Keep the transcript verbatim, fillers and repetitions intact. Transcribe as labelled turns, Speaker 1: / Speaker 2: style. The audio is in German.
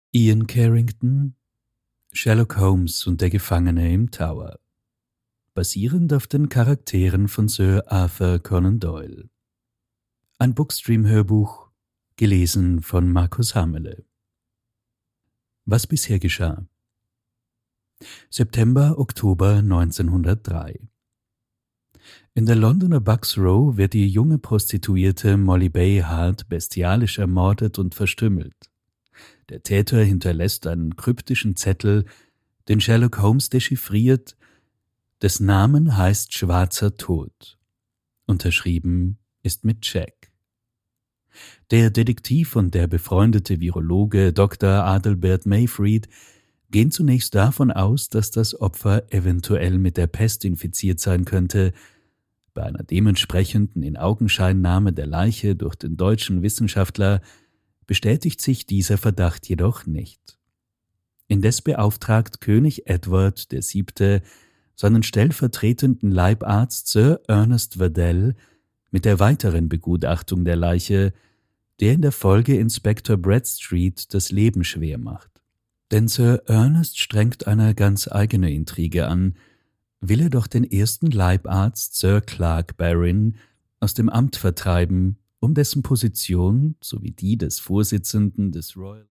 Speaker 1: Ian Carrington, Sherlock Holmes und der Gefangene im Tower. Basierend auf den Charakteren von Sir Arthur Conan Doyle. Ein Bookstream-Hörbuch, gelesen von Markus Hamele. Was bisher geschah. September, Oktober neunzehnhundertdrei. In der Londoner Bucks Row wird die junge Prostituierte Molly Bay Hart bestialisch ermordet und verstümmelt. Der Täter hinterlässt einen kryptischen Zettel, den Sherlock Holmes dechiffriert. Des Namen heißt Schwarzer Tod. Unterschrieben ist mit Jack. Der Detektiv und der befreundete Virologe Doktor Adelbert Mayfried gehen zunächst davon aus, dass das Opfer eventuell mit der Pest infiziert sein könnte. Bei einer dementsprechenden Inaugenscheinnahme der Leiche durch den deutschen Wissenschaftler bestätigt sich dieser Verdacht jedoch nicht. Indes beauftragt König Edward der Siebte seinen stellvertretenden Leibarzt Sir Ernest Waddell mit der weiteren Begutachtung der Leiche, der in der Folge Inspektor Bradstreet das Leben schwer macht. Denn Sir Ernest strengt eine ganz eigene Intrige an, will er doch den ersten Leibarzt Sir Clark Barrin aus dem Amt vertreiben, um dessen Position sowie die des Vorsitzenden des Royal